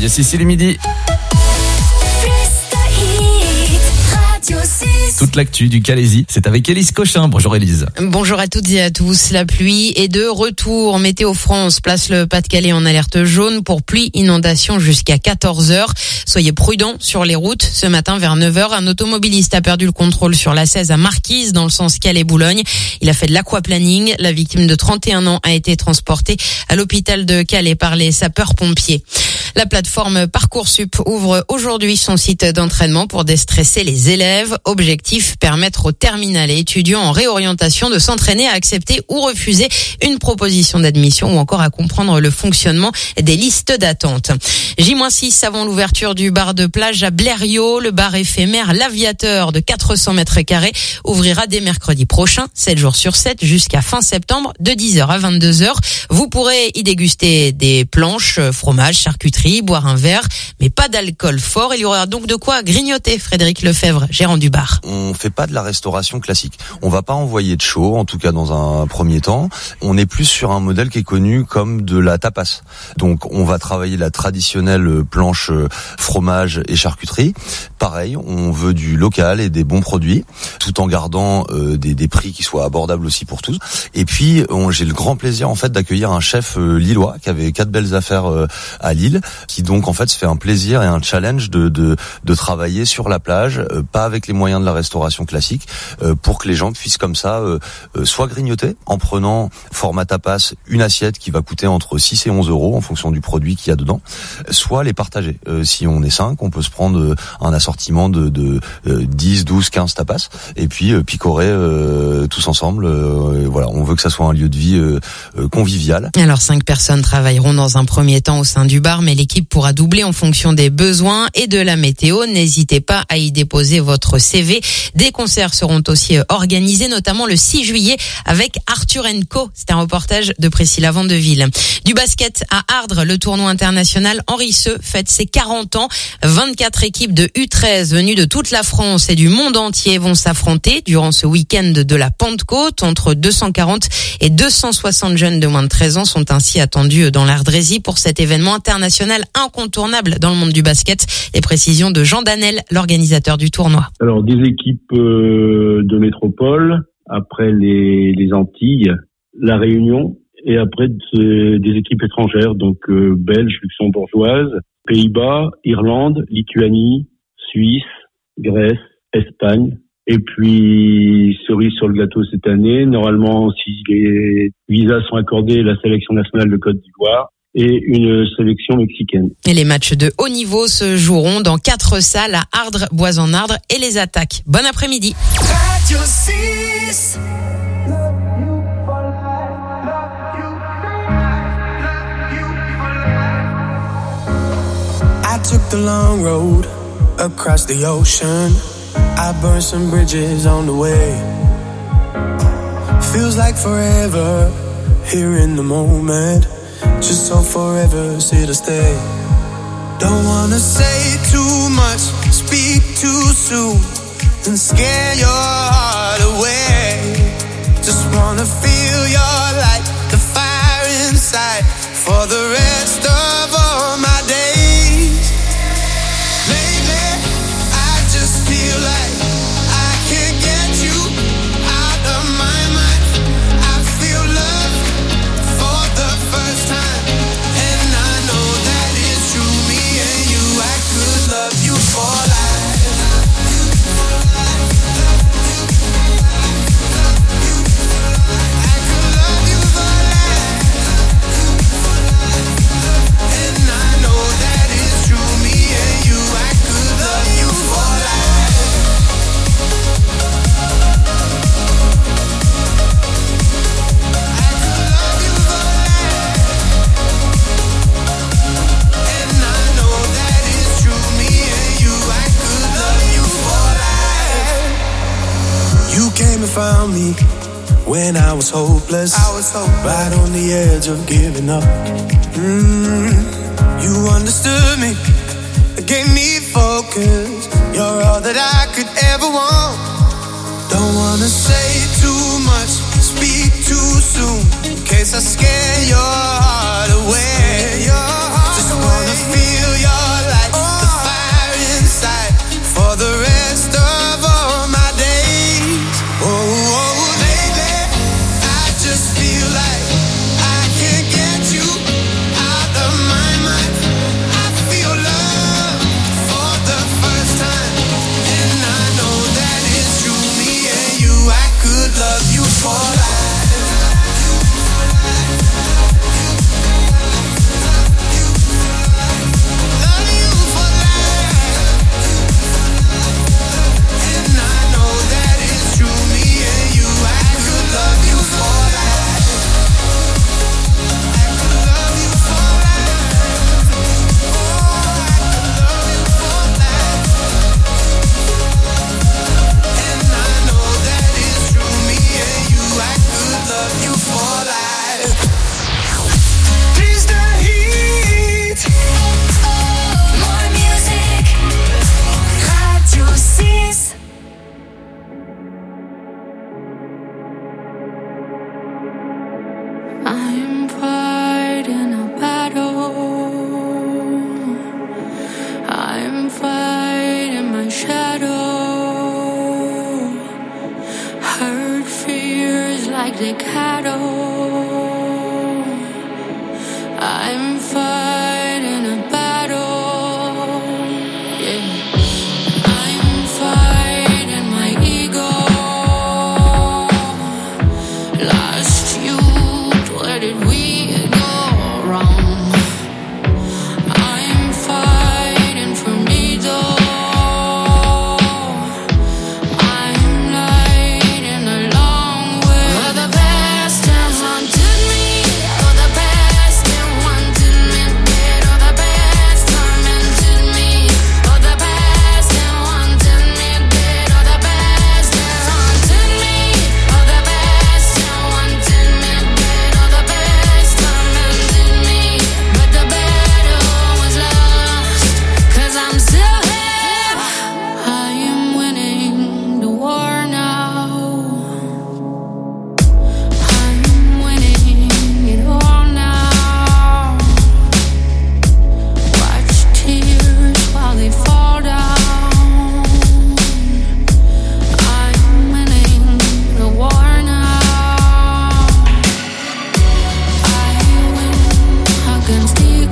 Yes, ici les midis. Toute l'actu du Calaisis, c'est avec Élise Cochin. Bonjour Élise. Bonjour à toutes et à tous. La pluie est de retour. Météo France place le Pas-de-Calais en alerte jaune pour pluie inondation jusqu'à 14h. Soyez prudents sur les routes. Ce matin vers 9h, un automobiliste a perdu le contrôle sur l'A16 à Marquise dans le sens Calais-Boulogne. Il a fait de l'aquaplaning. La victime de 31 ans a été transportée à l'hôpital de Calais par les sapeurs-pompiers. La plateforme Parcoursup ouvre aujourd'hui son site d'entraînement pour déstresser les élèves. Objectif, permettre aux terminales et étudiants en réorientation de s'entraîner à accepter ou refuser une proposition d'admission ou encore à comprendre le fonctionnement des listes d'attente. J-6 avant l'ouverture du bar de plage à Blériot, le bar éphémère L'Aviateur de 400 mètres carrés ouvrira dès mercredi prochain, 7 jours sur 7 jusqu'à fin septembre de 10h à 22h. Vous pourrez y déguster des planches, fromage, charcuterie, boire un verre, mais pas d'alcool fort. Il y aura donc de quoi grignoter. Frédéric Lefebvre, gérant du bar. On fait pas de la restauration classique. On va pas envoyer de show, en tout cas dans un premier temps. On est plus sur un modèle qui est connu comme de la tapas. Donc on va travailler la traditionnelle planche fromage et charcuterie. Pareil, on veut du local et des bons produits, tout en gardant des prix qui soient abordables aussi pour tous. Et puis j'ai le grand plaisir en fait d'accueillir un chef lillois qui avait 4 belles affaires à Lille, qui donc en fait se fait un plaisir et un challenge de travailler sur la plage, pas avec les moyens de la restauration classique, pour que les gens puissent comme ça soit grignoter en prenant format tapas une assiette qui va coûter entre 6 et 11 euros en fonction du produit qu'il y a dedans, soit les partager. Si on est 5, on peut se prendre un assortiment de 10, 12, 15 tapas et puis picorer tous ensemble. Voilà, on veut que ça soit un lieu de vie convivial. Alors 5 personnes travailleront dans un premier temps au sein du bar, mais l'équipe pourra doubler en fonction des besoins et de la météo. N'hésitez pas à y déposer votre CV. Des concerts seront aussi organisés, notamment le 6 juillet avec Arthur & Co. C'est un reportage de Priscilla Vandeville. Du basket à Ardres, le tournoi international Henri Seu fête ses 40 ans. 24 équipes de U13 venues de toute la France et du monde entier vont s'affronter durant ce week-end de la Pentecôte. Entre 240 et 260 jeunes de moins de 13 ans sont ainsi attendus dans l'Ardrésie pour cet événement international incontournable dans le monde du basket. Les précisions de Jean Danel, l'organisateur du tournoi. Alors des équipes de métropole, après les Antilles, la Réunion, et après des équipes étrangères, donc belges, luxembourgeoises, Pays-Bas, Irlande, Lituanie, Suisse, Grèce, Espagne. Et puis, cerise sur le gâteau cette année, normalement, si les visas sont accordés, la sélection nationale de Côte d'Ivoire et une sélection mexicaine. Et les matchs de haut niveau se joueront dans 4 salles à Ardres, Bois-en-Ardres et les Attaques. Bon après-midi. Radio 6. I took the long road across the ocean. I burned some bridges on the way. Feels like forever here in the moment. Just so forever's here to stay. Don't wanna say too much, speak too soon, and scare your heart away. Just wanna feel your light, the fire inside, for the rest of all my days. Lately, I just feel like I can't get you out of my mind. I feel love for the first time, and I know that it's true. Me and you, I could love you for life. I could love you for life, and I know that it's true. Me and you, I could love you for life. I could love you for life, and I know that it's true. Me and you, I could love you for life. You came and found me when I was hopeless. Right on the edge of giving up. You understood me, gave me focus. You're all that I could ever want. Don't wanna say too much, speak too soon, in case I scare your heart away. Just wanna feel your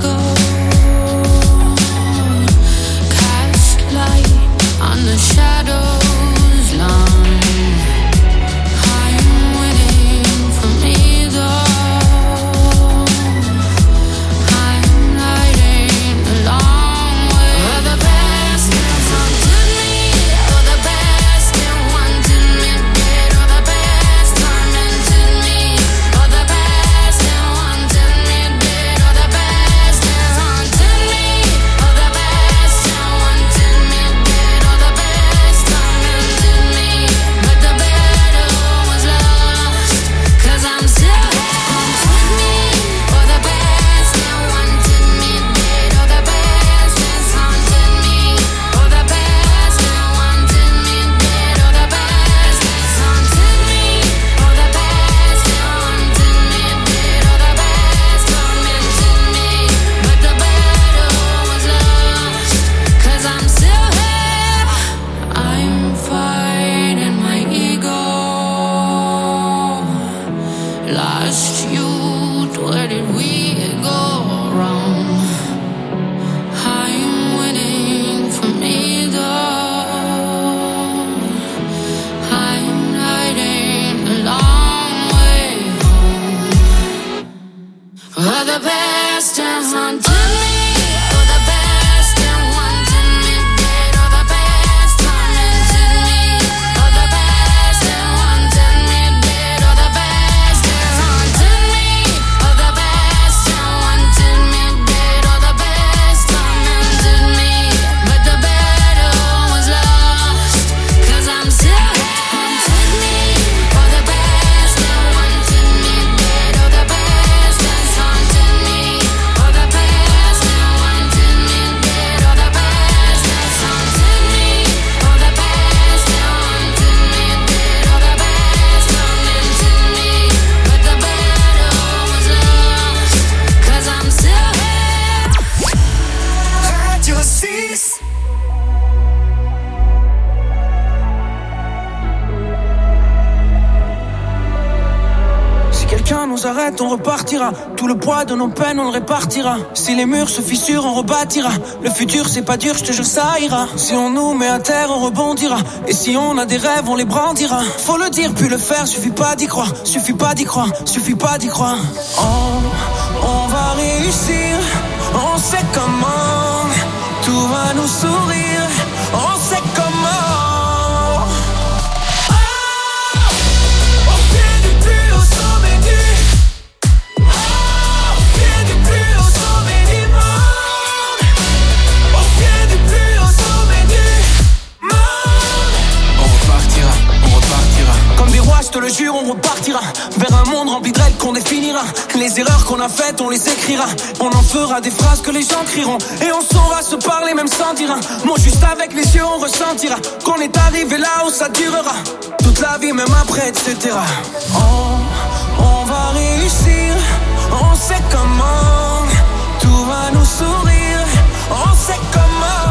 go. Cast light on the shadows line. I'm waiting for me though. I'm lighting the long way. Oh, the best has haunted me. Oh, the best that wanted me dead. Oh, the best tormented me. Oh, the best that wanted me dead. Oh, the best has haunted me. Oh, the best that wanted me dead. Oh, the best tormented me. But the better was lost, 'cause I'm still haunted me. Oh, the best that wanted me dead. Oh, the best has haunted me. Oh, the best that wanted me dead. Oh, the best has haunted me. Oh, the best that wanted me dead. Oh, the best tormented me. But the better was lost, 'cause I'm still here. I'm fighting my ego. Lost youth, where did we go wrong? I'm waiting for me though. I'm hiding a long way home. Oh, the best has haunted me. Oh, the best that wanted me dead. Oh, the best tormented me. Oh, the best that wanted me dead. Oh, the best has haunted me. Oh, the best that wanted me dead. Oh, the best tormented me. But the better was lost, 'cause I'm still haunted me. Oh, the best that wanted me dead. Oh, the best has haunted me. Oh, the best that wanted me dead. Oh, the best has haunted me. Oh, the best that wanted me dead. Oh, the best tormented me. But the better was lost, 'cause I'm still here. Radio 6. Si quelqu'un nous arrête, on repartira. Tout le poids de nos peines, on le répartira. Si les murs se fissurent, on rebâtira. Le futur, c'est pas dur, je te jure, ça ira. Si on nous met à terre, on rebondira. Et si on a des rêves, on les brandira. Faut le dire, puis le faire, suffit pas d'y croire. Suffit pas d'y croire, suffit pas d'y croire. On va réussir, on sait comment. Tout va nous sourire, on sait comment. Je te le jure, on repartira vers un monde rempli de règles qu'on définira. Les erreurs qu'on a faites, on les écrira. On en fera des phrases que les gens crieront. Et on saura se parler même sans dire un mot. Juste avec les yeux, on ressentira qu'on est arrivé là où ça durera toute la vie, même après, etc. On va réussir, on sait comment. Tout va nous sourire, on sait comment.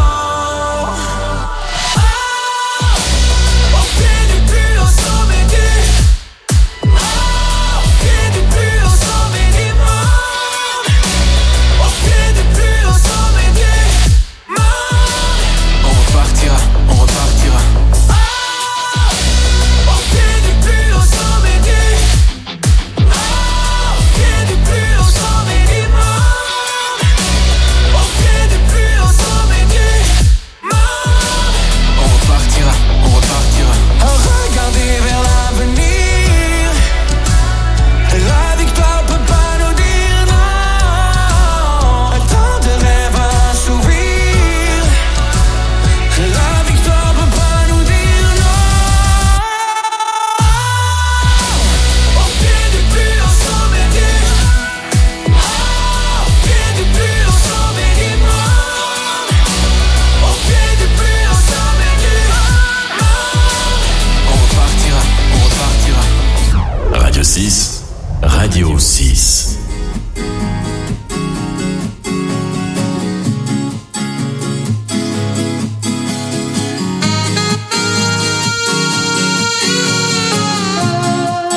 Radio 6.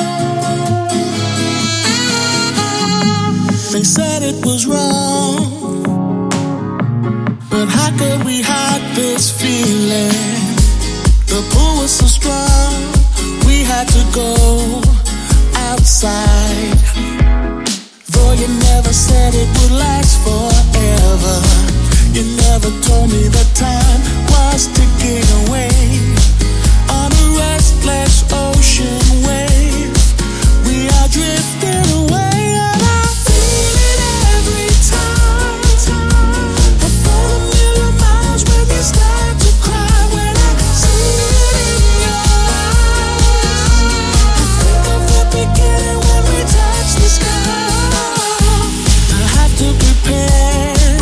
They said it was wrong But how could we hide this feeling? The pull was so strong, we had to go outside. Though you never said it would last forever, you never told me the time was ticking away. On a restless ocean wave, we are drifting away, and I feel it every time. I fall a million miles when you start to cry, when I see it in your eyes. I think of the beginning when we touch the sky. I have to prepare,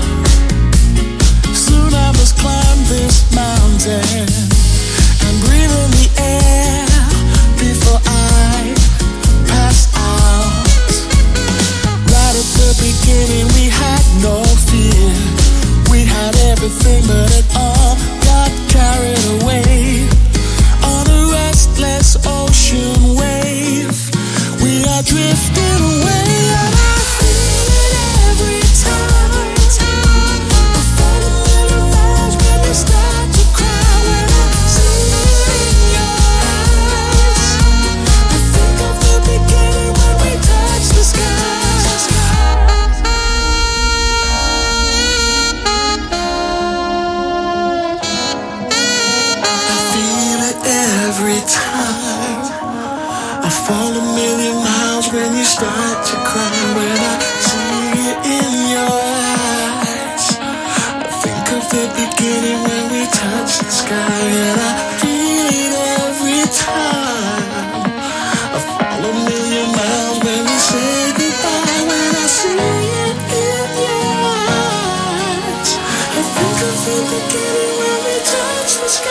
soon I must climb this mountain and breathe in the air before I pass out. Right at the beginning we had no fear, we had everything but it all got carried away. On a restless ocean wave, we are drifting away, and I feel it every time. I fall a million miles when you start to cry, when I see it in your eyes. I think of the beginning when we touch the sky. I feel it every time. I fall a million miles when you start to cry, when I see it in your eyes. I think of the beginning when we touch the sky, and I feel it every time. I fall a million miles when we say goodbye, when I see it in your eyes. I think of the beginning when we touch the sky.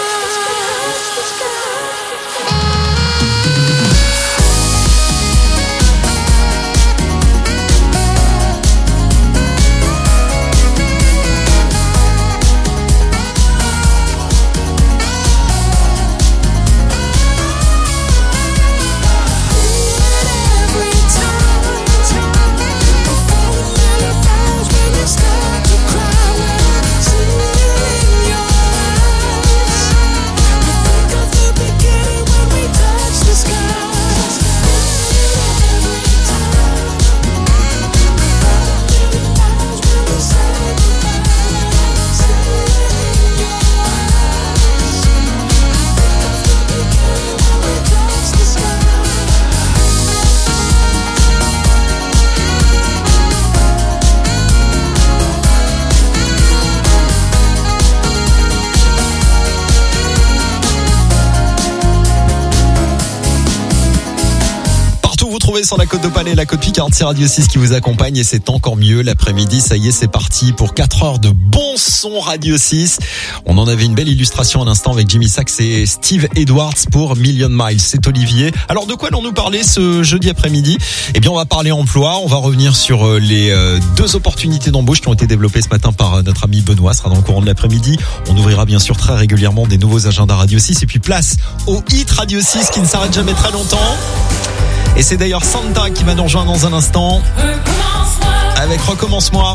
Sur la côte de Palais, la côte Picardie, c'est Radio 6 qui vous accompagne et c'est encore mieux l'après-midi. Ça y est, c'est parti pour 4 heures de bon son Radio 6. On en avait une belle illustration à l'instant avec Jimmy Sachs et Steve Edwards pour Million Miles. C'est Olivier. Alors de quoi allons-nous parler ce jeudi après-midi? Eh bien, on va parler emploi. On va revenir sur les 2 opportunités d'embauche qui ont été développées ce matin par notre ami Benoît. Ce sera dans le courant de l'après-midi. On ouvrira bien sûr très régulièrement des nouveaux agendas Radio 6 et puis place au hit Radio 6 qui ne s'arrête jamais très longtemps. Et c'est d'ailleurs Santa qui va nous rejoindre dans un instant avec Recommence-moi.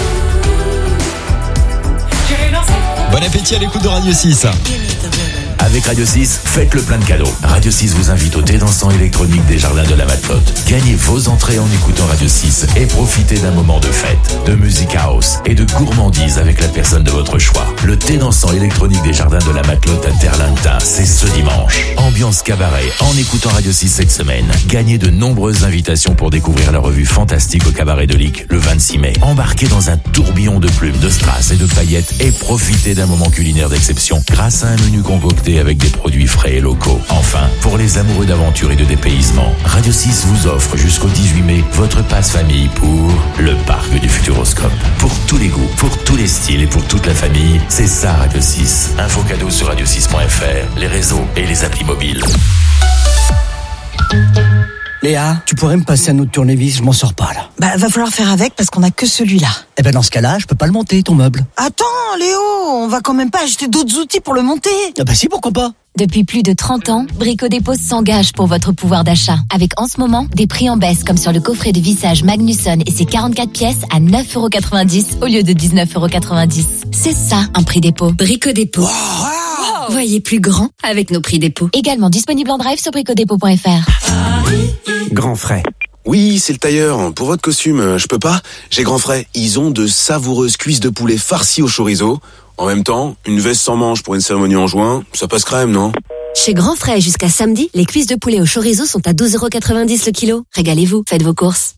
Bon appétit à l'écoute de Radio 6. Avec Radio 6, faites le plein de cadeaux. Radio 6 vous invite au thé dansant électronique des Jardins de la Matelote. Gagnez vos entrées en écoutant Radio 6 et profitez d'un moment de fête, de musique house et de gourmandise avec la personne de votre choix. Le thé dansant électronique des Jardins de la Matelote à Terre-Lintin, c'est ce dimanche. Ambiance cabaret en écoutant Radio 6 cette semaine. Gagnez de nombreuses invitations pour découvrir la revue fantastique au cabaret de Lic le 26 mai. Embarquez dans un tourbillon de plumes, de strass et de paillettes et profitez d'un moment culinaire d'exception grâce à un menu concocté avec des produits frais et locaux. Enfin, pour les amoureux d'aventure et de dépaysement, Radio 6 vous offre jusqu'au 18 mai votre passe famille pour le parc du Futuroscope. Pour tous les goûts, pour tous les styles et pour toute la famille, c'est ça Radio 6. Info cadeau sur radio6.fr, les réseaux et les applis mobiles. Léa, tu pourrais me passer un autre tournevis, je m'en sors pas là. Bah, va falloir faire avec parce qu'on a que celui-là. Eh ben dans ce cas-là, je peux pas le monter ton meuble. Attends, Léo, on va quand même pas acheter d'autres outils pour le monter. Ah bah si, pourquoi pas. Depuis plus de 30 ans, Brico Dépôt s'engage pour votre pouvoir d'achat. Avec en ce moment, des prix en baisse comme sur le coffret de vissage Magnusson et ses 44 pièces à 9,90€ au lieu de 19,90€. C'est ça, un prix dépôt. Brico Dépôt. Wow. Voyez plus grand avec nos prix dépôt. Également disponible en drive sur bricodépôt.fr. Grand frais. Oui, c'est le tailleur. Pour votre costume, je peux pas. J'ai Grand frais. Ils ont de savoureuses cuisses de poulet farcies au chorizo. En même temps, une veste sans manches pour une cérémonie en juin, ça passe crème, non? Chez Grand Frais, jusqu'à samedi, les cuisses de poulet au chorizo sont à 12,90€ le kilo. Régalez-vous, faites vos courses.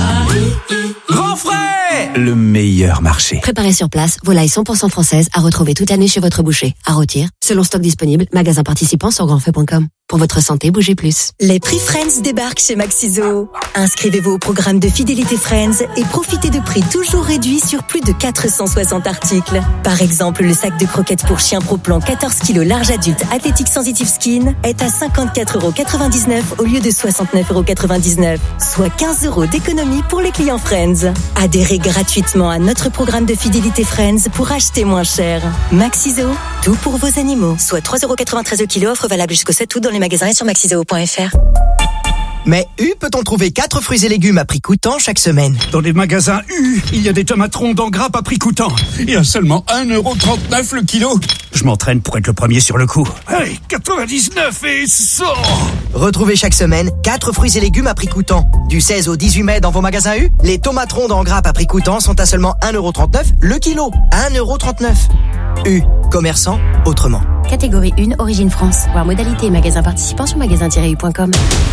Grand frais! Le meilleur marché. Préparez sur place, volailles 100% françaises à retrouver toute l'année chez votre boucher. À rôtir, selon stock disponible, magasin participant sur grandfrais.com. Pour votre santé, bougez plus. Les prix Friends débarquent chez Maxiso. Inscrivez-vous au programme de fidélité Friends et profitez de prix toujours réduits sur plus de 460 articles. Par exemple, le sac de croquettes pour chien Pro Plan 14 kg large adulte Athletic Sensitive Skin est à 54,99€ au lieu de 69,99€, soit 15€ d'économie pour les clients Friends. Adhérez gratuitement à notre programme de fidélité Friends pour acheter moins cher. Maxiso, tout pour vos animaux. Soit 3,93€ le kilo, offre valable jusqu'au 7 août dans les magasins et sur maxiseo.fr. Mais U peut-on trouver 4 fruits et légumes à prix coûtant chaque semaine? Dans les magasins U, il y a des tomates rondes en grappe à prix coûtant. Et à seulement 1,39€ le kilo. Je m'entraîne pour être le premier sur le coup. Hey, 99 et 100! Retrouvez chaque semaine 4 fruits et légumes à prix coûtant. Du 16 au 18 mai dans vos magasins U, les tomates rondes en grappe à prix coûtant sont à seulement 1,39€ le kilo. 1,39€. U, commerçant autrement. Catégorie 1, Origine France. Voir modalité et magasin participant sur magasin-u.com.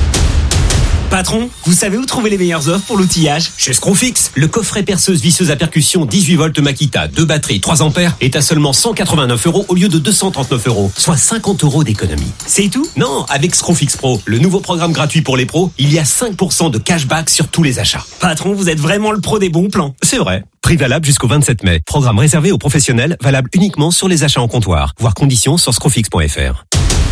Patron, vous savez où trouver les meilleures offres pour l'outillage? Chez Screwfix. Le coffret perceuse visseuse à percussion 18 volts Makita, 2 batteries, 3 ampères est à seulement 189€ au lieu de 239€, soit 50€ d'économie. C'est tout? Non, avec Screwfix Pro, le nouveau programme gratuit pour les pros, il y a 5% de cashback sur tous les achats. Patron, vous êtes vraiment le pro des bons plans. C'est vrai. Prix valable jusqu'au 27 mai. Programme réservé aux professionnels, valable uniquement sur les achats en comptoir. Voir conditions sur screwfix.fr.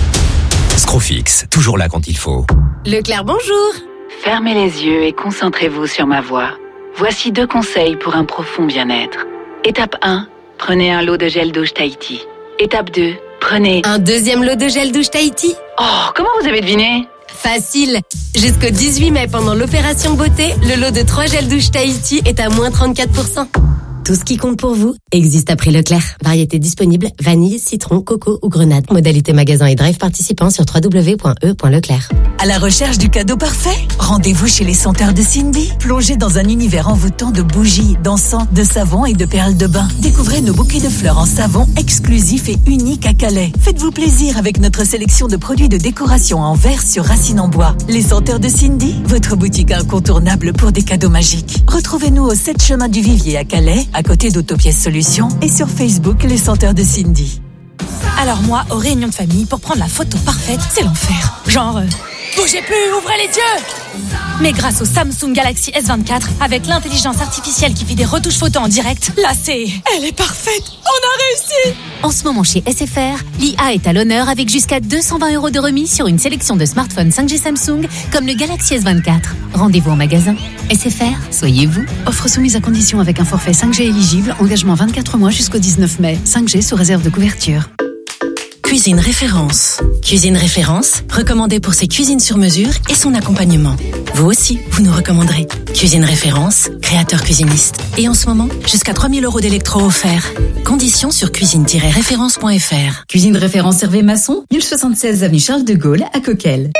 Screwfix, toujours là quand il faut. Leclerc, bonjour. Fermez les yeux et concentrez-vous sur ma voix. Voici 2 conseils pour un profond bien-être. Étape 1, prenez un lot de gel douche Tahiti. Étape 2, prenez... Un deuxième lot de gel douche Tahiti? Oh, comment vous avez deviné? Facile. Jusqu'au 18 mai, pendant l'opération beauté, le lot de 3 gels douche Tahiti est à moins 34%. Tout ce qui compte pour vous existe à prix Leclerc. Variété disponible, vanille, citron, coco ou grenade. Modalité magasin et drive participant sur www.e.leclerc. À la recherche du cadeau parfait? Rendez-vous chez les senteurs de Cindy. Plongez dans un univers envoûtant de bougies, d'encens, de savons et de perles de bain. Découvrez nos bouquets de fleurs en savon exclusifs et uniques à Calais. Faites-vous plaisir avec notre sélection de produits de décoration en verre sur racines en bois. Les senteurs de Cindy, votre boutique incontournable pour des cadeaux magiques. Retrouvez-nous au 7 chemin du Vivier à Calais, à côté d'Autopièces Solutions, et sur Facebook, les senteurs de Cindy. Alors moi, aux réunions de famille, pour prendre la photo parfaite, c'est l'enfer. Genre, bougez plus, ouvrez les yeux! Mais grâce au Samsung Galaxy S24, avec l'intelligence artificielle qui fait des retouches photos en direct, là elle est parfaite! On a réussi! En ce moment chez SFR, l'IA est à l'honneur avec jusqu'à 220€ de remise sur une sélection de smartphones 5G Samsung comme le Galaxy S24. Rendez-vous en magasin. SFR, soyez vous. Offre soumise à condition avec un forfait 5G éligible, engagement 24 mois jusqu'au 19 mai. 5G sous réserve de couverture. Cuisine Référence. Cuisine Référence, recommandée pour ses cuisines sur mesure et son accompagnement. Vous aussi, vous nous recommanderez. Cuisine Référence, créateur cuisiniste. Et en ce moment, jusqu'à 3000€ d'électro offerts. Conditions sur cuisine-référence.fr. Cuisine Référence Hervé Masson, 1076 avenue Charles de Gaulle à Coquelles.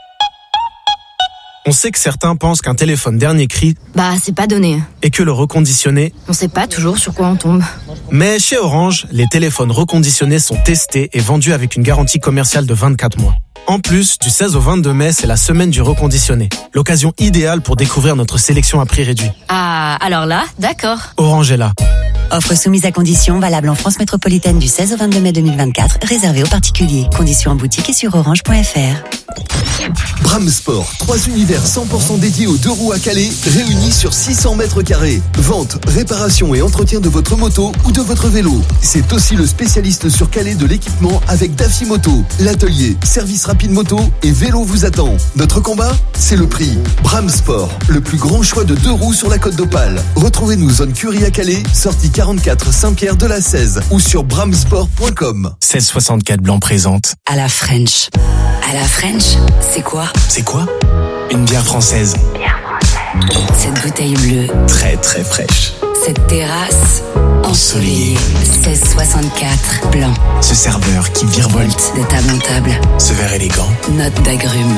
On sait que certains pensent qu'un téléphone dernier cri, c'est pas donné. Et que le reconditionné, on sait pas toujours sur quoi on tombe. Mais chez Orange, les téléphones reconditionnés sont testés et vendus avec une garantie commerciale de 24 mois. En plus, du 16 au 22 mai, c'est la semaine du reconditionné. L'occasion idéale pour découvrir notre sélection à prix réduit. Ah, alors là, d'accord. Orange est là. Offre soumise à condition, valable en France métropolitaine du 16 au 22 mai 2024, réservée aux particuliers. Conditions en boutique et sur orange.fr. Bram Sport, 3 univers 100% dédiés aux 2 roues à Calais, réunis sur 600 mètres carrés. Vente, réparation et entretien de votre moto ou de votre vélo. C'est aussi le spécialiste sur Calais de l'équipement avec Daffy Moto. L'atelier, service rapide moto et vélo vous attend. Notre combat, c'est le prix. Bram Sport, le plus grand choix de 2 roues sur la Côte d'Opale. Retrouvez-nous zone Curie à Calais, sortie 44 Saint-Pierre de la 16 ou sur bramsport.com. 1664 Blanc présente. À la French. À la French, c'est quoi? C'est quoi? Une bière française. Cette bouteille bleue. Très très fraîche. Cette terrasse ensoleillée. 1664 Blanc. Ce serveur qui virevolte de table en table. Ce verre élégant. Note d'agrumes.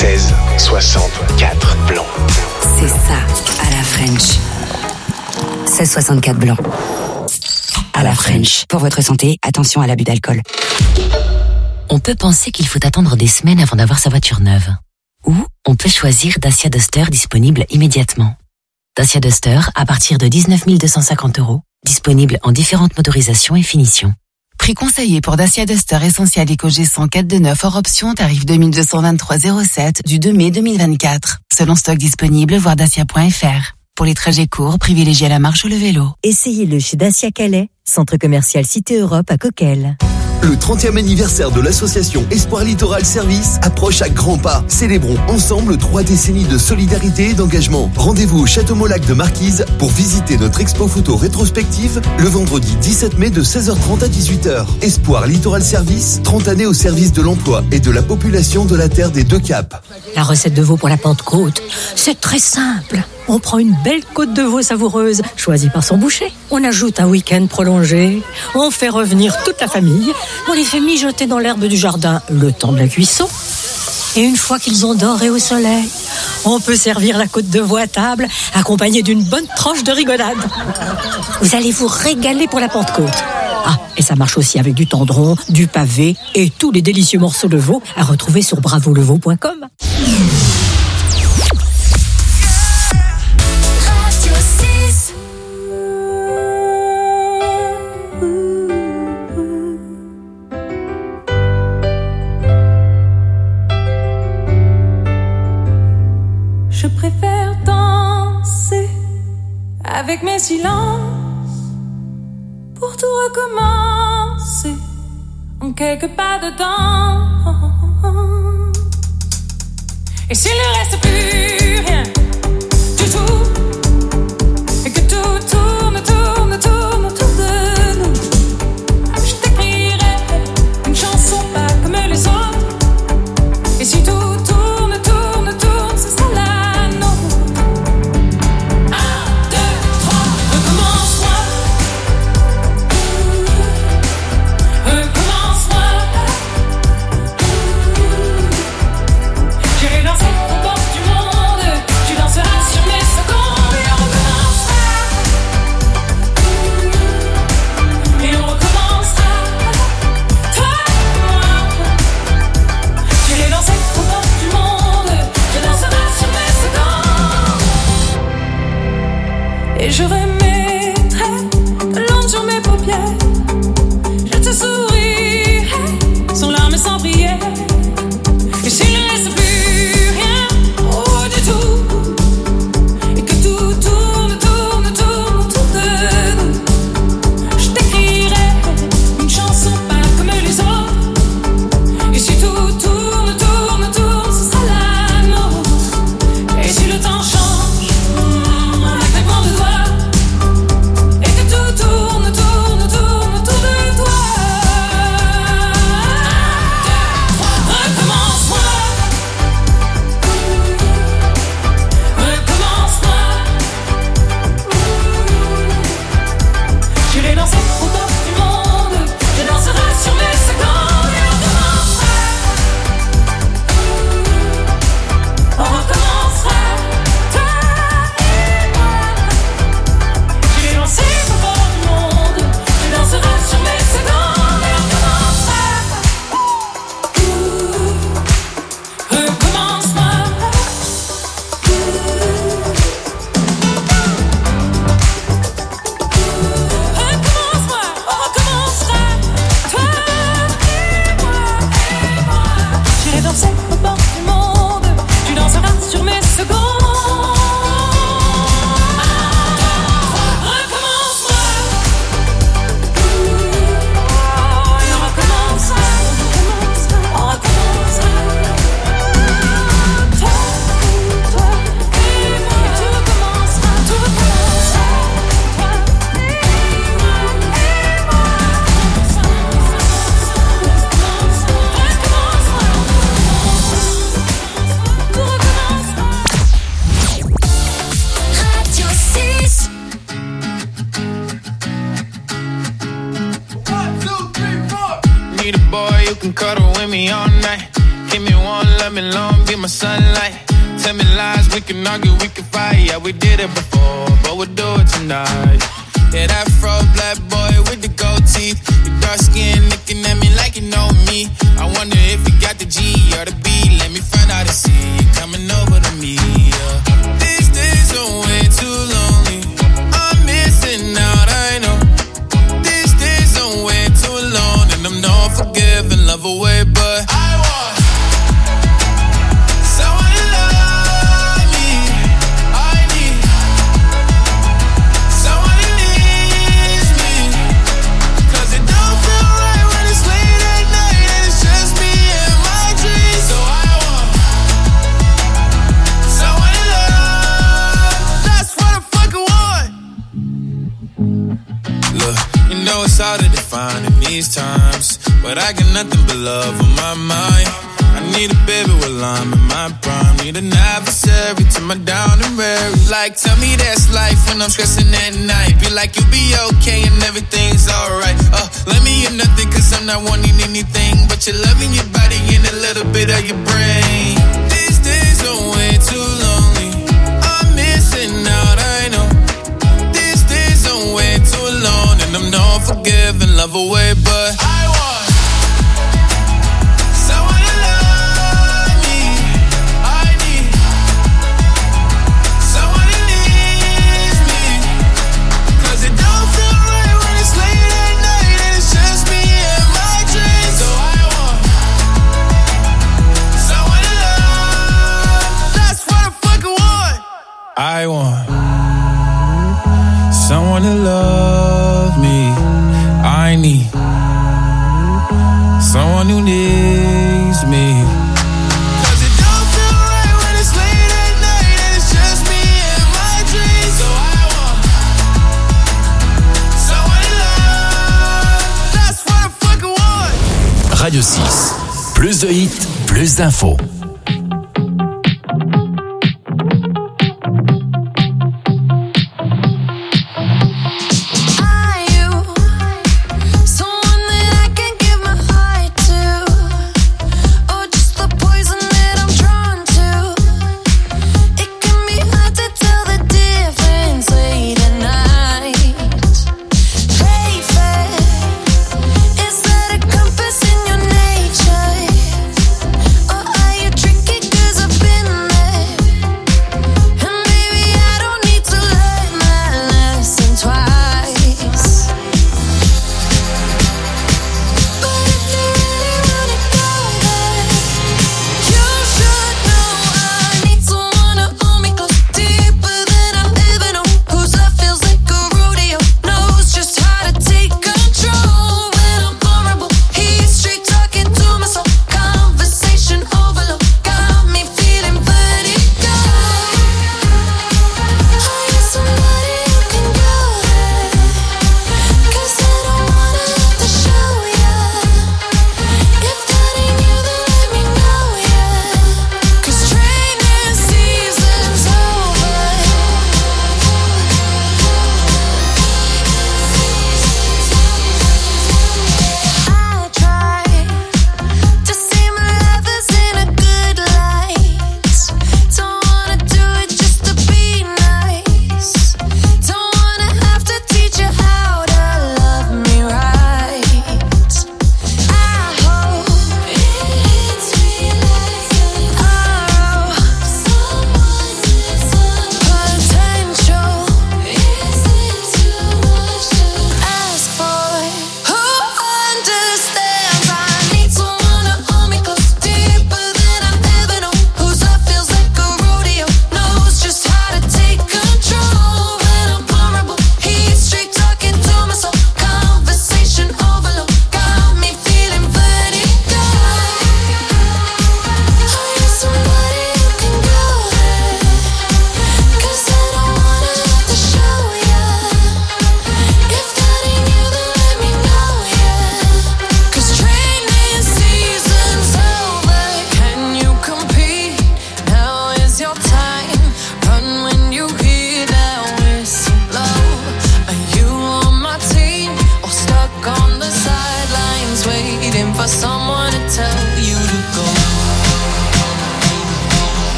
1664 Blanc. C'est ça, à la French. 1664 Blanc. À la French. Pour votre santé, attention à l'abus d'alcool. On peut penser qu'il faut attendre des semaines avant d'avoir sa voiture neuve. Ou on peut choisir Dacia Duster disponible immédiatement. Dacia Duster à partir de 19 250 €, disponible en différentes motorisations et finitions. Prix conseillé pour Dacia Duster Essential Eco G100 4 de 9 hors option, tarif 2223,07 du 2 mai 2024. Selon stock disponible, voir dacia.fr. Pour les trajets courts, privilégiez la marche ou le vélo. Essayez-le chez Dacia Calais, centre commercial Cité Europe à Coquelles. Le 30e anniversaire de l'association Espoir Littoral Service approche à grands pas. Célébrons ensemble 3 décennies de solidarité et d'engagement. Rendez-vous au Château Molac de Marquise pour visiter notre expo photo rétrospective le vendredi 17 mai de 16h30 à 18h. Espoir Littoral Service, 30 années au service de l'emploi et de la population de la terre des deux caps. La recette de veau pour la Pentecôte, c'est très simple. On prend une belle côte de veau savoureuse, choisie par son boucher. On ajoute un week-end prolongé. On fait revenir toute la famille. On les fait mijoter dans l'herbe du jardin le temps de la cuisson. Et une fois qu'ils ont doré au soleil, on peut servir la côte de veau à table, accompagnée d'une bonne tranche de rigolade. Vous allez vous régaler pour la Pentecôte. Ah, et ça marche aussi avec du tendron, du pavé et tous les délicieux morceaux de veau à retrouver sur bravoleveau.com. Je préfère danser avec mes silences pour tout recommencer en quelques pas de temps. Et s'il ne reste plus rien du tout, et que tout tourne, tourne, tourne autour de nous, je t'écrirai une chanson pas comme les autres. Et si tout tourne, tourne, tourne, ce sera là. Et je remettrai de l'ombre sur mes paupières. Je te sourirai sans larmes et sans prière. Et s'il ne reste plus rien, oh du tout, et que tout tourne, tourne, tourne autour de nous, je t'écrirai une chanson pas comme les autres. Et si tout tourne, tourne, tourne, ce sera la nôtre. Et si le temps change, un claquement de doigts, can cuddle with me all night. Give me one, let me long, be my sunlight. Tell me lies, we can argue, we can fight. Yeah, we did it before, but we'll do it tonight. Yeah, that fro black boy with the gold teeth. Your dark skin looking at me like you know me. I wonder if you got the G or the B. Let me find out and see you coming over to me. Yeah. These days are way too lonely. I'm missing out, I know. These days are way too long, and I'm not forgiving, love away, but I want someone to love me. I need someone who needs me. 'Cause it don't feel right when it's late at night and it's just me and my dreams. So I want someone to love. That's what I fucking want. Look, you know it's hard to define in these times, but I got nothing but love on my mind. I need a baby while I'm in my prime. Need an adversary to my down and weary. Like, tell me that's life when I'm stressing at night. Be like, you'll be okay and everything's alright. Let me in nothing 'cause I'm not wanting anything but your love in your body and a little bit of your brain. These days are way too lonely. I'm missing out, I know. These days are way too long, and I'm not forgiving, love away, but I want someone to love me. I need someone who needs me. 'Cause it don't feel right when it's late at night and it's just me and my dreams. So I want someone to love. That's what I fucking want. I want someone to love me. I need someone who needs me. 'Cause it don't feel right when it's late at night and it's just me and my dreams. So I want someone to love. That's what I fucking want. Radio 6. Plus de hits, plus d'infos. Is that a compass in your nature? Or are you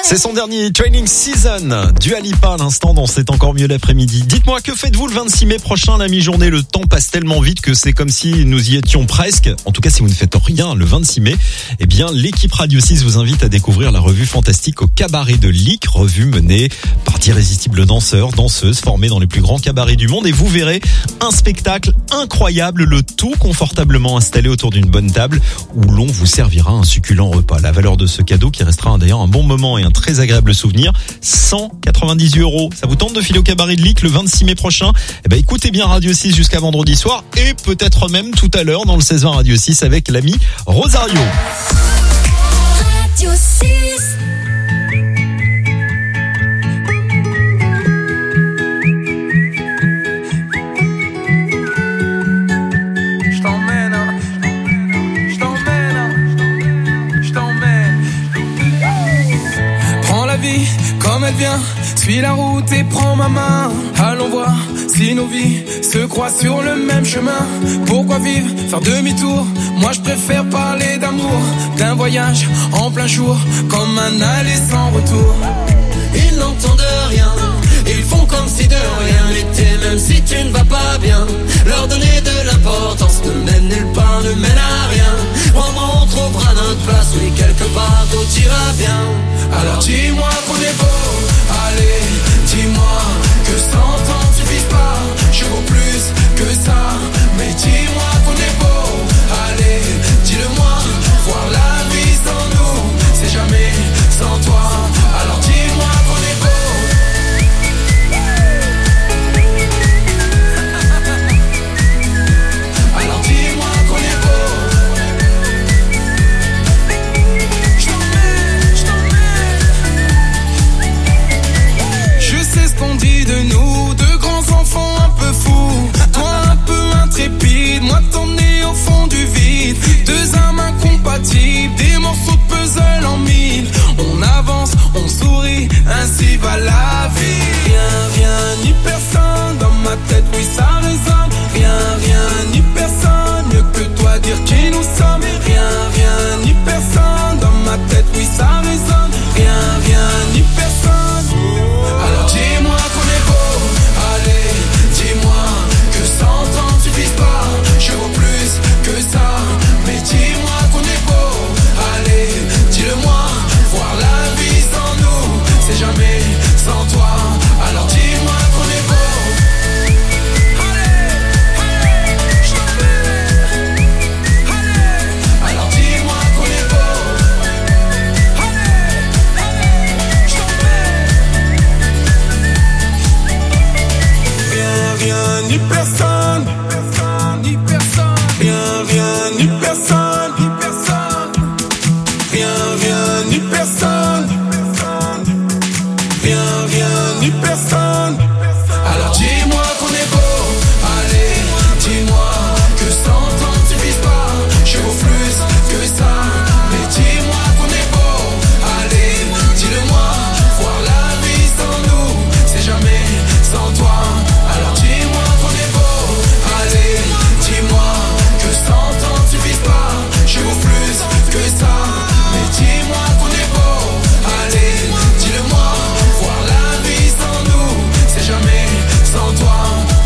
C'est son dernier Training Season. Dua Lipa à l'instant dans C'est encore mieux l'après-midi. Dites-moi, que faites-vous le 26 mai prochain, la mi-journée? Le temps passe tellement vite que c'est comme si nous y étions presque. En tout cas, si vous ne faites rien le 26 mai, eh bien, l'équipe Radio 6 vous invite à découvrir la revue fantastique au cabaret de Lick, revue menée par d'irrésistibles danseurs, danseuses formés dans les plus grands cabarets du monde, et vous verrez un spectacle incroyable, le tout confortablement installé autour d'une bonne table où l'on vous servira un succulent repas. La valeur de ce cadeau, qui restera d'ailleurs un bon moment et un très agréable souvenir, 198 €. Ça vous tente de filer au cabaret de Lick le 26 mai prochain? Eh ben, écoutez bien Radio 6 jusqu'à vendredi soir, et peut-être même tout à l'heure dans le 16-20 Radio 6 avec l'ami Rosario. Radio 6. Comme elle vient, suis la route et prends ma main. Allons voir si nos vies se croisent sur le même chemin. Pourquoi vivre, faire demi-tour? Moi je préfère parler d'amour, d'un voyage en plein jour, comme un aller sans retour. Ils n'entendent rien, ils font comme si de rien n'était. Même si tu ne vas pas bien, leur donner de l'importance ne mène nulle part, ne mène à rien. Crois-moi, on trouvera notre place, oui, quelque part tout ira bien. Alors dis-moi qu'on est beau, allez, dis-moi que 100 ans suffisent pas. Je vaux plus que ça, mais dis-moi qu'on est beau, allez, dis-le-moi. Voir la vie sans nous, c'est jamais sans toi. Alors dis-moi qu'on est beau. Alors dis-moi qu'on est beau. Je sais ce qu'on dit de nous, deux grands enfants un peu fous. Toi un peu intrépide, moi t'emmener au fond du vide. Deux âmes incompatibles, des morceaux de puzzle en mille. On avance, on sourit, ainsi va la vie. Rien, ni personne dans ma tête, oui ça résonne. Rien, ni personne, mieux que toi dire qui nous sommes. Rien, ni personne dans ma tête, oui ça résonne. Rien, ni personne. Alors dis-moi qu'on est beau, allez, dis-moi que 100 ans suffisent pas. Je vaux plus que ça, mais dis-moi qu'on est beau, allez, dis-le-moi. Voir la vie sans nous, c'est jamais sans toi. Alors dis-moi qu'on est beau. Alors dis-moi qu'on est beau. Rien, ni personne. Ni personne. Rien, ni personne. Ni personne. Rien, ni personne. Rien, ni personne. Alors dis-moi qu'on est beau. Allez, dis-moi que 100 ans ne suffisent pas. Je vaux plus que ça. Mais dis-moi qu'on est beau. Allez, dis-le-moi. Voir la vie sans nous, c'est jamais sans toi. Alors dis-moi qu'on est beau. Allez, dis-moi que 100 ans ne suffisent pas. Je vaux plus que ça. Mais dis-moi qu'on est beau. Allez, dis-le-moi. Voir la vie sans nous, c'est jamais sans toi.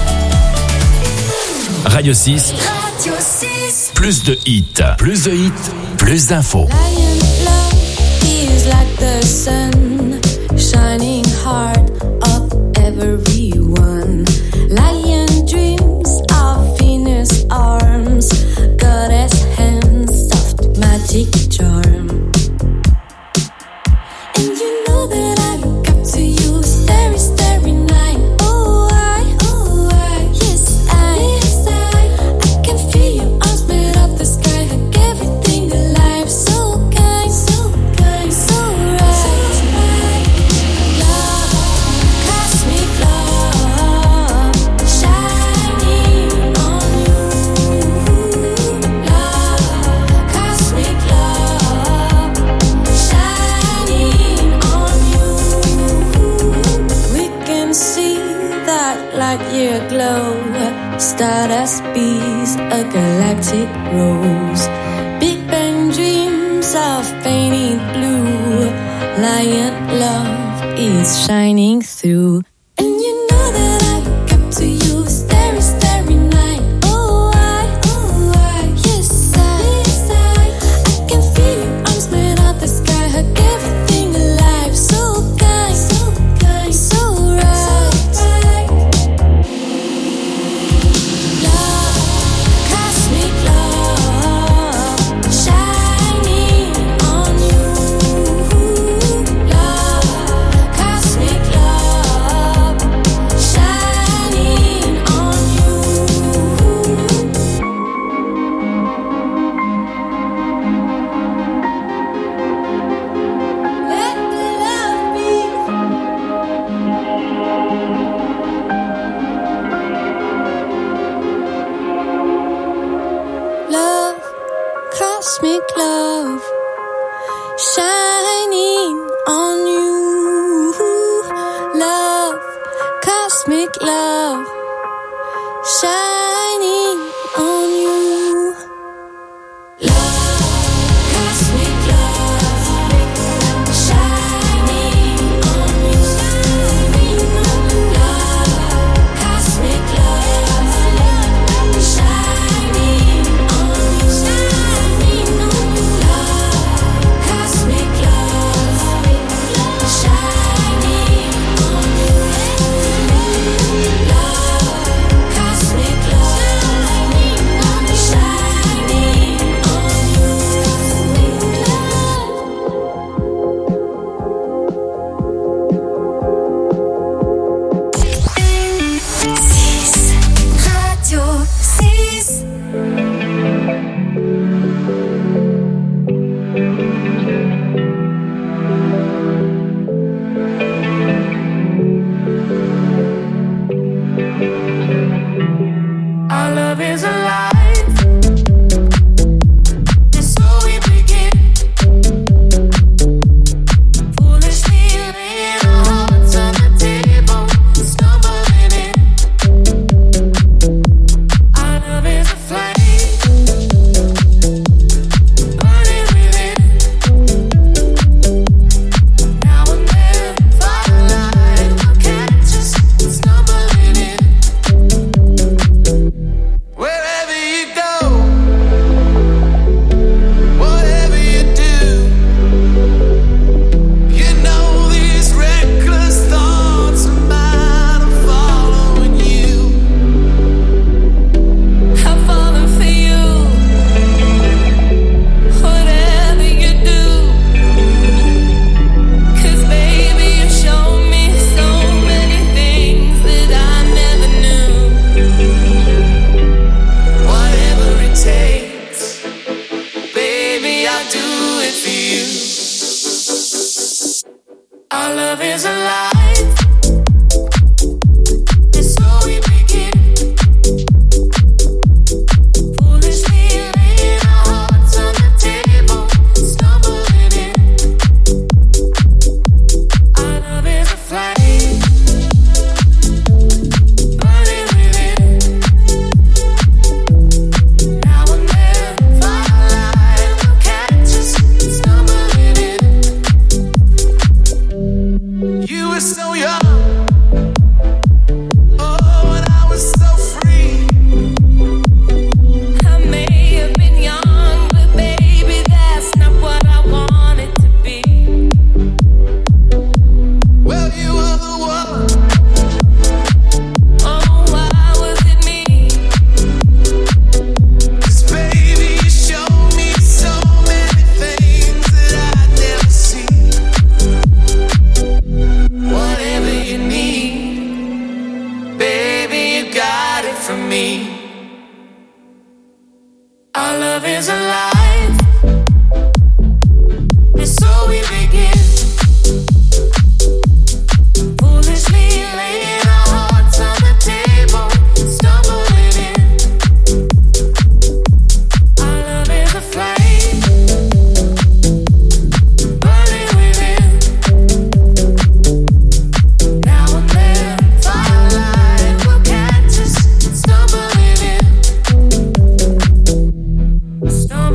Radio 6. Radio 6. Plus de hits. Plus de hits. Plus d'infos. Love is like the sun, shining hard of everyone. Lion dreams of Venus arms, goddess hands, soft magic charm. And you know that I look up to you, starry, starry night. Oh, yes, I can feel your arms made of the sky, hug everything alive. So kind, so kind, so right. Love, cosmic love, shining on you. Love, cosmic love, shining on you. We can see that light year glow, stardust bees, a galactic rose. Big Bang dreams of painted blue, Lion love is shining through. And you know that I look up to you, starry, starry night. Oh, yes, I can feel your arms made of the sky, hug everything alive. So kind, so right. Love, cosmic love, shining on you. Love, cosmic love, shining on you. Let the love be. Love, cosmic love, shining on you. Love, cosmic love, shining on you. Love, cosmic love, shining on you. Love, cosmic love, shining on you. Love, cosmic love, shining on you. Love, cosmic love, shining Radio 6. Our love is alive, and so we begin. Foolishly laying our hearts on the table, stumbling in. Our love is a flame, burning within. Now and then, firelight will catch us stumbling in. Wherever you go, whatever you do, you know these reckless thoughts of mine are following you. I'm falling for you, whatever you do. 'Cause baby, you show me so many things that I never knew. Whatever it takes, baby, I'll do it for you. Our love is alive, and so we begin. Foolishly laying our hearts on the table, stumbling in. Our love is a flame, burning within. Now and then, firelight will catch us stumbling in. You were so young, oh, and I was so free. I may have been young, but baby, that's not what I wanted to be. Well, you were the one. Oh, why was it me? 'Cause baby, you showed me so many things that I'd never seen. Whatever you need, baby, you got it from me. Our love is alive, and so we begin. Foolishly laying our hearts on the table, stumbling in. Our love is a flame, burning within. Now and then, firelight will catch us stumbling in.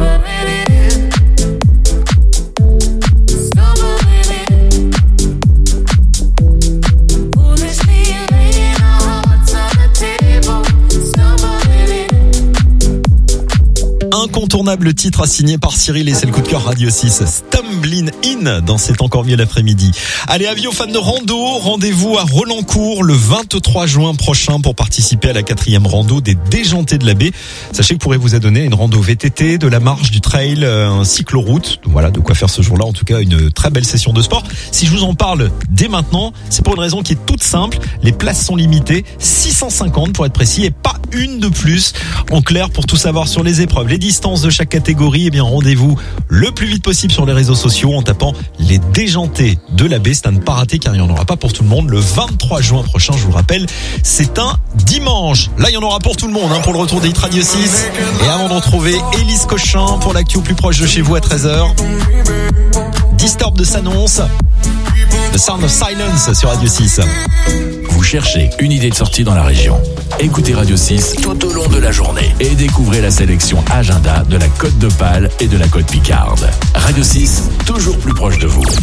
incontournable titre à signer par Cyril et c'est le coup de cœur Radio 6. Stumbling In dans C'est encore mieux l'après-midi. Allez, avis aux fans de rando, rendez-vous à Relancourt le 23 juin prochain pour participer à la 4e rando des Déjantés de la Baie. Sachez que vous pourrez vous adonner à une rando VTT, de la marche, du trail, un cycloroute. Voilà de quoi faire ce jour-là. En tout cas, une très belle session de sport. Si je vous en parle dès maintenant, c'est pour une raison qui est toute simple. Les places sont limitées, 650 pour être précis et pas une de plus. En clair, pour tout savoir sur les épreuves, les distances de chaque catégorie, eh bien rendez-vous le plus vite possible sur les réseaux sociaux en tapant les Déjantés de la Baie. C'est à ne pas rater car il n'y en aura pas pour tout le monde. Le 23 juin prochain, je vous le rappelle, c'est un dimanche. Là, il y en aura pour tout le monde pour le retour des Hit Radio 6. Et avant de retrouver Élise Cochin pour l'actu au plus proche de chez vous à 13h. Disturbed s'annonce. The Sound of Silence sur Radio 6. Vous cherchez une idée de sortie dans la région? Écoutez Radio 6 tout au long de la journée et découvrez la sélection agenda de la Côte d'Opale et de la Côte Picarde. Radio 6, toujours plus proche de vous.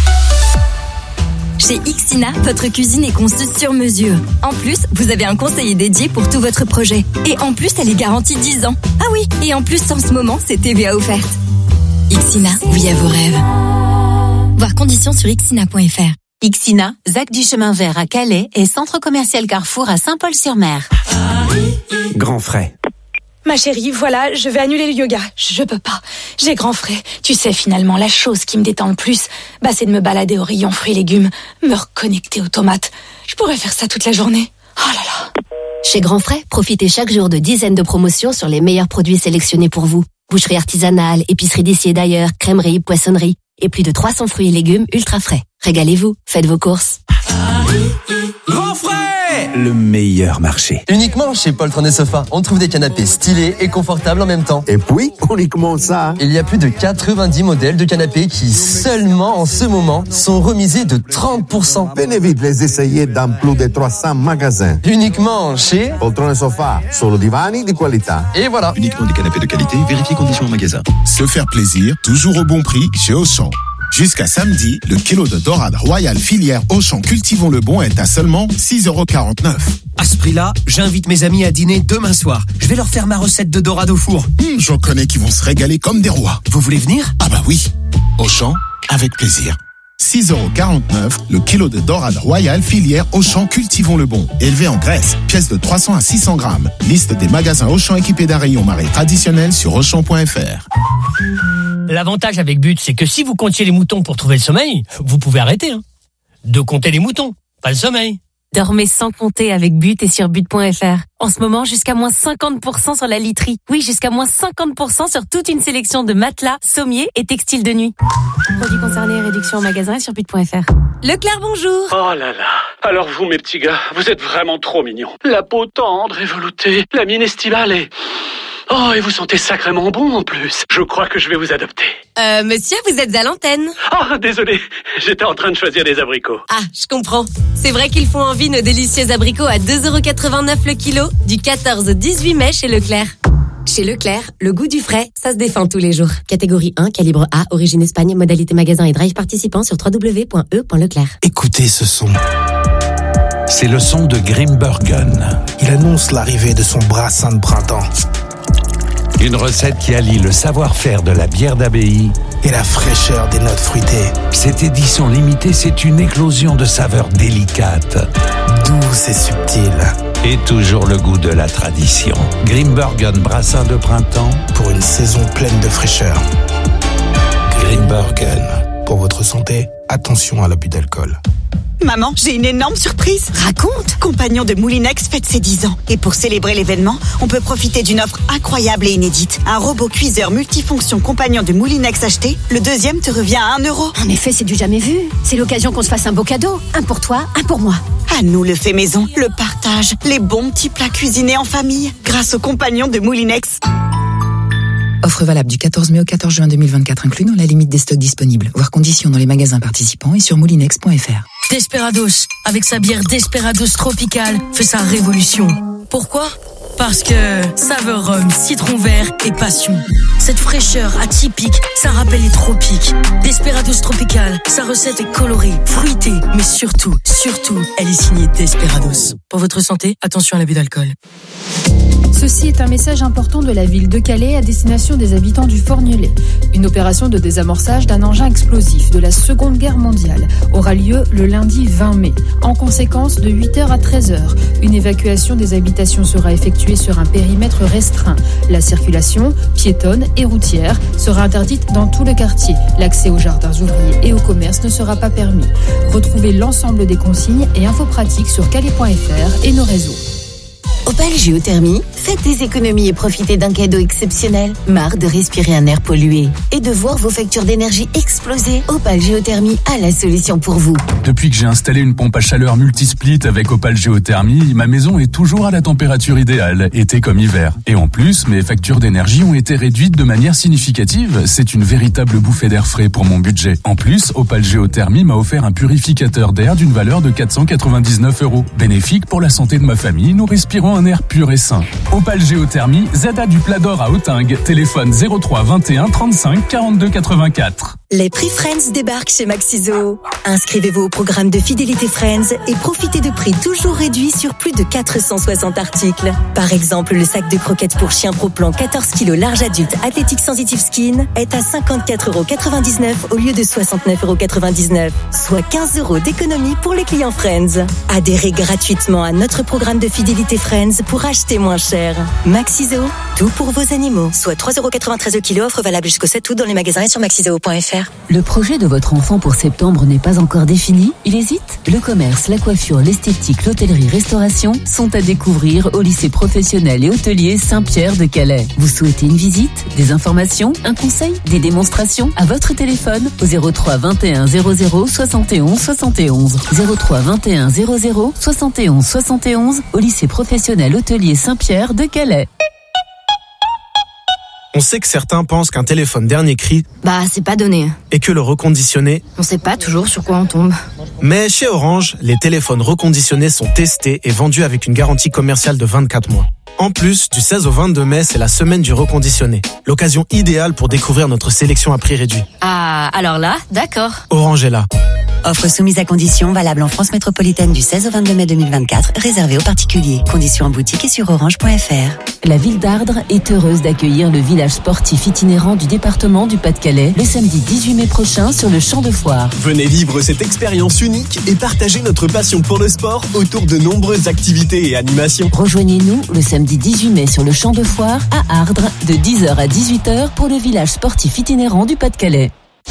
Chez Ixina, votre cuisine est conçue sur mesure. En plus, vous avez un conseiller dédié pour tout votre projet. Et en plus, elle est garantie 10 ans. Ah oui, et en plus, en ce moment, c'est TVA offerte. Ixina, oui à vos rêves. Voir conditions sur ixina.fr. Ixina, ZAC du chemin vert à Calais et centre commercial Carrefour à Saint-Paul-sur-Mer. Grand frais. Ma chérie, voilà, je vais annuler le yoga. Je peux pas. J'ai grand frais. Tu sais, finalement, la chose qui me détend le plus, c'est de me balader au rayon fruits et légumes, me reconnecter aux tomates. Je pourrais faire ça toute la journée. Oh là là. Chez Grand Frais, profitez chaque jour de dizaines de promotions sur les meilleurs produits sélectionnés pour vous. Boucherie artisanale, épicerie d'ici et d'ailleurs, crèmerie, poissonnerie et plus de 300 fruits et légumes ultra frais. Régalez-vous, faites vos courses. Grand frais, le meilleur marché. Uniquement chez Poltron et Sofa, on trouve des canapés stylés et confortables en même temps. Et puis, uniquement ça. Il y a plus de 90 modèles de canapés qui, seulement en ce moment, sont remisés de 30%. Venez vite les essayer dans plus de 300 magasins. Uniquement chez Poltron et Sofa, solo divani di qualità. Et voilà. Uniquement des canapés de qualité, vérifiez conditions en magasin. Se faire plaisir, toujours au bon prix chez Auchan. Jusqu'à samedi, le kilo de dorade royale filière Auchan Cultivons le Bon est à seulement 6,49 €. À ce prix-là, j'invite mes amis à dîner demain soir. Je vais leur faire ma recette de dorade au four. J'en connais qui vont se régaler comme des rois. Vous voulez venir? Ah bah oui. Auchan, avec plaisir. 6,49 €, le kilo de dorade royale filière Auchan Cultivons le Bon. Élevé en Grèce, pièce de 300 à 600 grammes. Liste des magasins Auchan équipés d'un rayon marée traditionnel sur Auchan.fr. L'avantage avec But, c'est que si vous comptiez les moutons pour trouver le sommeil, vous pouvez arrêter de compter les moutons, pas le sommeil. Dormez sans compter avec But et sur but.fr. En ce moment, jusqu'à moins 50% sur la literie. Oui, jusqu'à moins 50% sur toute une sélection de matelas, sommiers et textiles de nuit. Produits concernés, réduction en magasin et sur but.fr. Leclerc, bonjour. Oh là là. Alors vous, mes petits gars, vous êtes vraiment trop mignons. La peau tendre et veloutée, la mine estivale et... Oh, et vous sentez sacrément bon en plus. Je crois que je vais vous adopter. Monsieur, vous êtes à l'antenne. Oh, désolé. J'étais en train de choisir des abricots. Ah, je comprends. C'est vrai qu'ils font envie nos délicieux abricots à 2,89 € le kilo, du 14 au 18 mai chez Leclerc. Chez Leclerc, le goût du frais, ça se défend tous les jours. Catégorie 1, calibre A, origine Espagne, modalité magasin et drive participant sur www.e.leclerc. Écoutez ce son. C'est le son de Grimbergen. Il annonce l'arrivée de son brassin de printemps. Une recette qui allie le savoir-faire de la bière d'abbaye et la fraîcheur des notes fruitées. Cette édition limitée, c'est une éclosion de saveurs délicates, douces et subtiles. Et toujours le goût de la tradition. Grimbergen brassin de printemps pour une saison pleine de fraîcheur. Grimbergen. Pour votre santé, attention à l'abus d'alcool. Maman, j'ai une énorme surprise. Raconte. Compagnon de Moulinex fête ses 10 ans. Et pour célébrer l'événement, on peut profiter d'une offre incroyable et inédite. Un robot cuiseur multifonction Compagnon de Moulinex acheté, le deuxième te revient à 1 €. En effet, c'est du jamais vu. C'est l'occasion qu'on se fasse un beau cadeau. Un pour toi, un pour moi. À nous le fait maison, le partage, les bons petits plats cuisinés en famille, grâce aux Compagnons de Moulinex. Offre valable du 14 mai au 14 juin 2024, inclus dans la limite des stocks disponibles. Voir conditions dans les magasins participants et sur moulinex.fr. Desperados, avec sa bière Desperados Tropical, fait sa révolution. Pourquoi ? Parce que saveur rhum, citron vert et passion. Cette fraîcheur atypique, ça rappelle les tropiques. Desperados Tropical, sa recette est colorée, fruitée, mais surtout, elle est signée Desperados. Pour votre santé, attention à l'abus d'alcool. Ceci est un message important de la ville de Calais à destination des habitants du Forgnelais. Une opération de désamorçage d'un engin explosif de la Seconde Guerre mondiale aura lieu le lundi 20 mai. En conséquence, de 8h à 13h, une évacuation des habitations sera effectuée sur un périmètre restreint. La circulation, piétonne et routière, sera interdite dans tout le quartier. L'accès aux jardins ouvriers et au commerce ne sera pas permis. Retrouvez l'ensemble des consignes et infos pratiques sur calais.fr et nos réseaux. Opal Géothermie, faites des économies et profitez d'un cadeau exceptionnel. Marre de respirer un air pollué et de voir vos factures d'énergie exploser. Opal Géothermie a la solution pour vous. Depuis que j'ai installé une pompe à chaleur multisplit avec Opal Géothermie, ma maison est toujours à la température idéale, été comme hiver. Et en plus, mes factures d'énergie ont été réduites de manière significative. C'est une véritable bouffée d'air frais pour mon budget. En plus, Opal Géothermie m'a offert un purificateur d'air d'une valeur de 499 €. Bénéfique pour la santé de ma famille, nous respirons un air pur et sain. Opal Géothermie, ZA du Plat d'Or à Autingue. Téléphone 03 21 35 42 84. Les prix Friends débarquent chez Maxiso. Inscrivez-vous au programme de fidélité Friends et profitez de prix toujours réduits sur plus de 460 articles. Par exemple, le sac de croquettes pour chien Pro Plan 14 kg large adulte Athletic Sensitive Skin est à 54,99 € au lieu de 69,99 €, soit 15 € d'économie pour les clients Friends. Adhérez gratuitement à notre programme de fidélité Friends pour acheter moins cher. Maxiso, tout pour vos animaux. Soit 3,93 € le kilo, offre valable jusqu'au 7 août dans les magasins et sur maxiso.fr. Le projet de votre enfant pour septembre n'est pas encore défini? Il hésite? Le commerce, la coiffure, l'esthétique, l'hôtellerie, restauration sont à découvrir au lycée professionnel et hôtelier Saint-Pierre de Calais. Vous souhaitez une visite, des informations, un conseil, des démonstrations? À votre téléphone au 03 21 00 71 71. 03 21 00 71 71 au lycée professionnel hôtelier Saint-Pierre de Calais. On sait que certains pensent qu'un téléphone dernier cri, c'est pas donné. Et que le reconditionné, On sait pas toujours sur quoi on tombe. Mais chez Orange, les téléphones reconditionnés sont testés et vendus avec une garantie commerciale de 24 mois. En plus, du 16 au 22 mai, c'est la semaine du reconditionné. L'occasion idéale pour découvrir notre sélection à prix réduit. Ah, alors là, d'accord. Orange est là. Offre soumise à conditions, valable en France métropolitaine du 16 au 22 mai 2024, réservée aux particuliers. Conditions en boutique et sur orange.fr. La ville d'Ardres est heureuse d'accueillir le village sportif itinérant du département du Pas-de-Calais le samedi 18 mai prochain sur le champ de foire. Venez vivre cette expérience unique et partager notre passion pour le sport autour de nombreuses activités et animations. Rejoignez-nous le samedi 18 mai sur le champ de foire à Ardres de 10h à 18h pour le village sportif itinérant du Pas-de-Calais.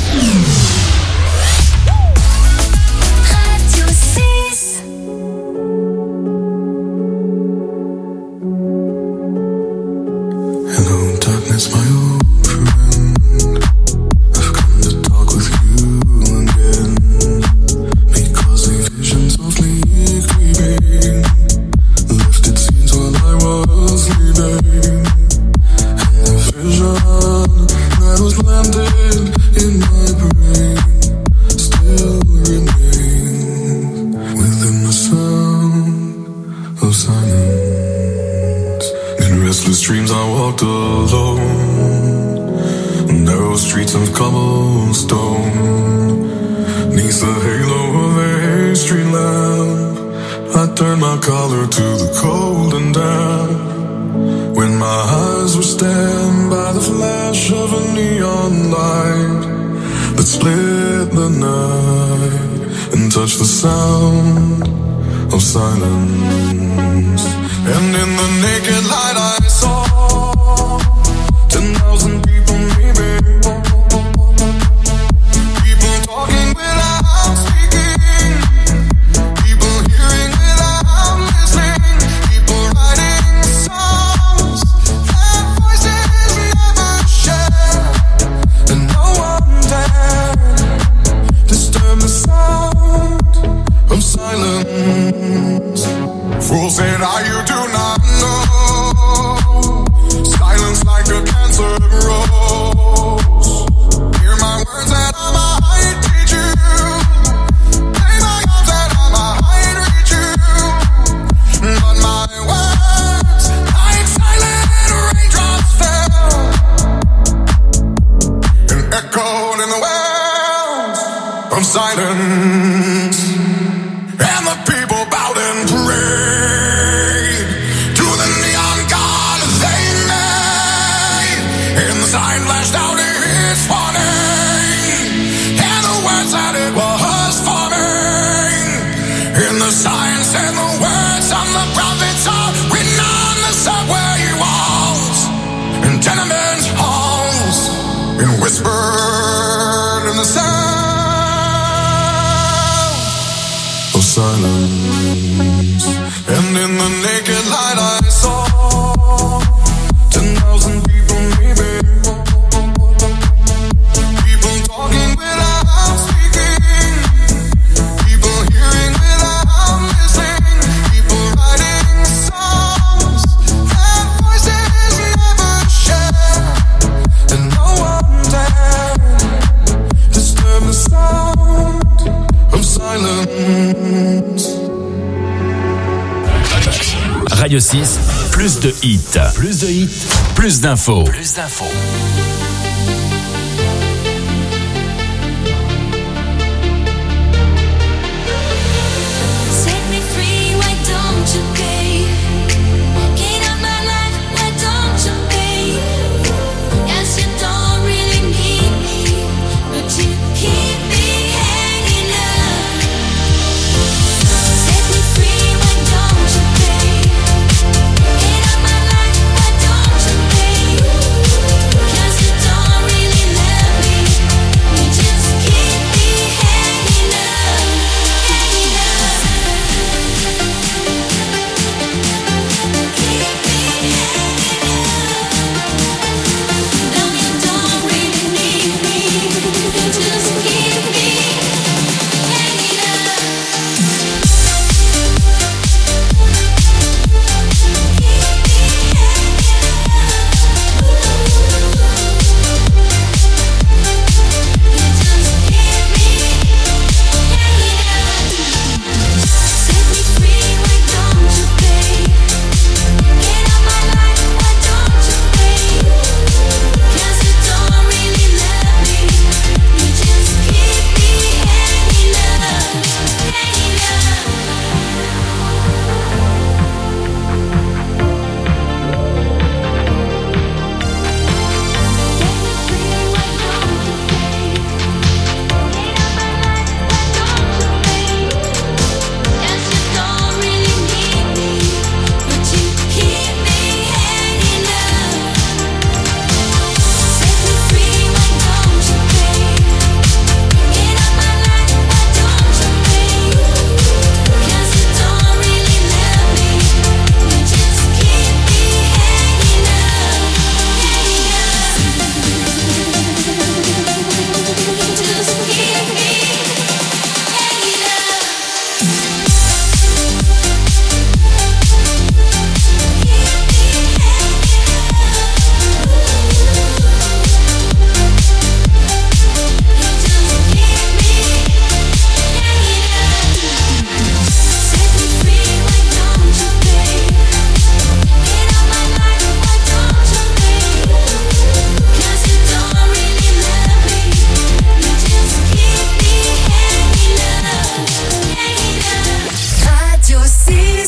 Hello, darkness, my old friend. I've come to talk with you again. Because a vision softly creeping left its scenes while I was sleeping. And the vision that was planted in my brain still remains within the sound of silence. In restless dreams I walked alone, narrow streets of cobblestone. Neath the halo of a street lamp, I turned my collar to the cold and damp. When my eyes were stabbed by the flash of a neon light that split the night and touched the sound of silence. And in the naked light I saw 10,000 people maybe. People talking without speaking. People hearing without listening. People writing songs that voices never share. And no one dared disturb the sound of silence. Fools said, you do not know. Silence like a cancer grows. Hear my words that I might teach you. Play my arms that I might reach you. But my words, like silent raindrops fell and echoed in the wells of silence. And the people bowed and prayed to the neon god sign flashed out its warning, and the words that it was forming. In the signs and the words on the prophets are written on the subway walls, in tenement halls, and whispered in the sound of silence. And in the naked light I saw 10,000 people, maybe. People talking without speaking, people hearing without listening, people writing songs that voices never share, and no one dared disturb the sound of silence. Radio 6, plus de hits. Plus de hits, plus d'infos. Plus d'infos. Set me free, why don't you pay? Get out my life, why don't you pay? Yes, you don't really need me, but you keep me hanging up. Set me free, why don't you pay? Get out my life, why don't you pay? Yes, you don't really love me, you just keep me hanging up, hanging up. No, you don't really need me, you just keep me hanging up. Set me free, why don't you pay? Get out my life, why don't you pay? 'Cause you don't really love me, you just keep me hanging up, hanging up. Yes, you don't really need me, but you keep me hanging up. Set me free, why don't you pay? Get out my life, why don't you pay? 'Cause you don't really love me, you just keep me hanging up, hanging up. You just keep me hanging up. Set me free, why don't you pay? Get out my life, why don't you pay? 'Cause you don't really love me, you just keep me hanging up, hanging up. Radio 6.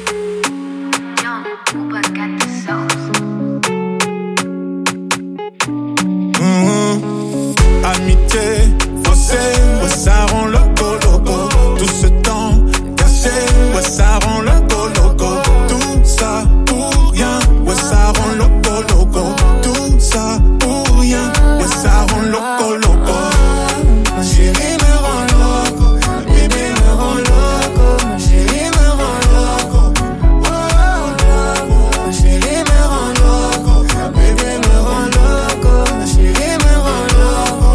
Amitié, faussée, ouais ça rend loco, loco. Tout ce temps caché, ouais ça rend loco, loco. Tout ça pour rien, ouais ça rend loco, loco. Tout ça pour rien, ouais ça rend loco, loco. Ma chérie me rend loco, ma bébé me rend loco. Ma chérie me rend loco, oh, loco. Ma chérie me rend loco, ma bébé me rend loco. Ma chérie me rend loco,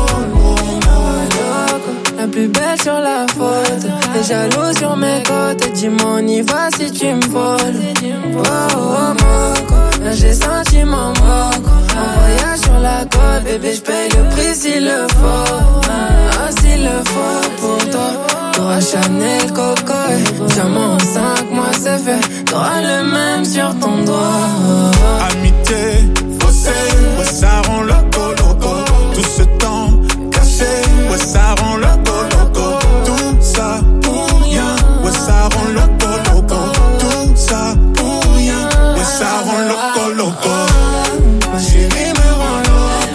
La plus belle sur la photo, t'es jaloux sur mes côtes. Dis-moi on y va si tu me voles. Oh, oh, moco, là j'ai senti mon moco. Un voyage sur la côte, bébé j'paye le prix s'il le faut. Ah s'il le faut pour toi. T'auras Chanel, Coco et diamant en 5 mois c'est fait. T'auras le même sur ton doigt. Amitié, faussée, ouais ça rend loco, loco. Tout ce temps caché, ouais ça rend loco, loco. Tout ça pour rien, ouais ça rend loco, loco. Tout ça pour rien, ouais ça rend loco, loco. Ma chérie me rend loco.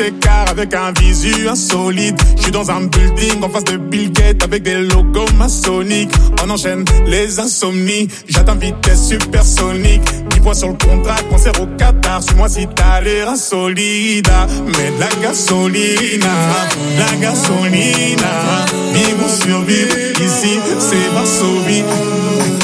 écart avec un visu insolite. Je suis dans un building en face de Bill Gates avec des logos maçonniques. On enchaîne les insomnies, j'atteins vitesse supersonique. 10 points sur le contrat, concert au Qatar. Suis-moi si t'as l'air insolide. Mets de la gasolina, la gasolina. Vivre ou survivre, ici c'est Varsovie.